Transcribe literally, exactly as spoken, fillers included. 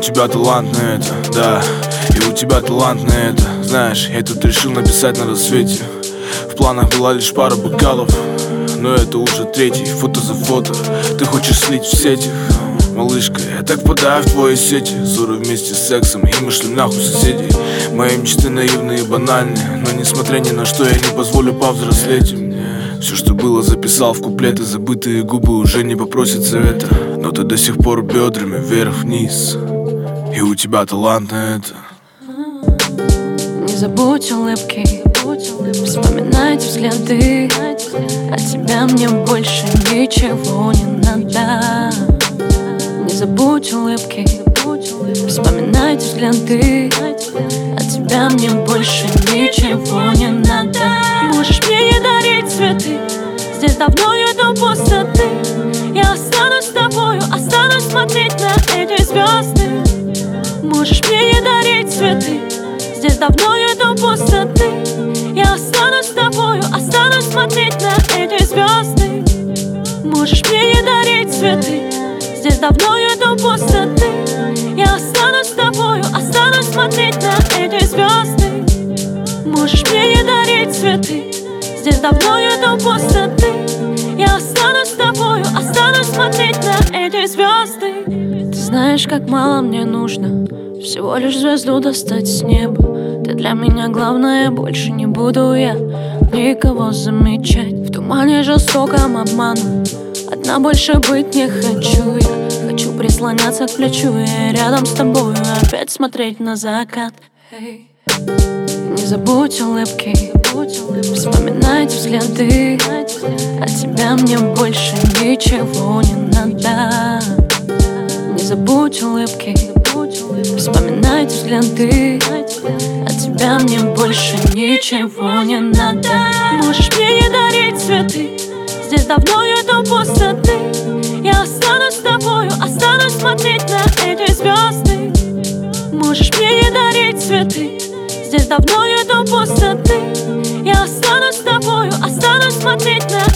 тебя талант на это, да. И у тебя талант на это. Знаешь, я тут решил написать на рассвете. В планах была лишь пара бокалов, но это уже третий, фото за фото. Ты хочешь слить в сети, малышка, я так впадаю в твои сети. Ссоры вместе с сексом, и мы шли нахуй соседей. Мои мечты наивные и банальные, но несмотря ни на что, я не позволю повзрослеть мне. Все, что было, записал в куплеты. Забытые губы уже не попросят совета, но ты до сих пор бедрами вверх-вниз. И у тебя талант на это. Не забудь улыбки, вспоминайте взгляды. От тебя мне больше ничего не надо. Не забудь улыбки, вспоминайте взгляды. От тебя мне больше ничего не надо. Можешь мне не дарить цветы, здесь давно нету пустоты. Я останусь с тобою, останусь смотреть на эти звезды. Можешь мне не дарить цветы, здесь давно нету пустоты. Я останусь с тобою, останусь смотреть на эти звезды. Можешь мне не дарить цветы, здесь давно нету пустоты. Я останусь с тобою, останусь смотреть на эти звезды. Можешь мне не дарить цветы, здесь давно нету пустоты. Я останусь с тобою, останусь смотреть на эти звезды. Ты знаешь, как мало мне нужно всего лишь звезду достать с неба. Ты для меня главное, больше не буду я никого замечать. В тумане жестоком обманом одна больше быть не хочу я. Хочу прислоняться к плечу, я рядом с тобой опять смотреть на закат. Hey. Не забудь улыбки, вспоминайте взгляды. От тебя мне больше ничего не надо. Не забудь улыбки, вспоминайте взгляды. От тебя мне больше ничего не надо. Можешь мне не дарить цветы, здесь давно нету пустоты. Я останусь с тобою, останусь смотреть на эти звезды. Можешь мне не дарить цветы, здесь давно нету пустоты. Я останусь с тобою, останусь смотреть на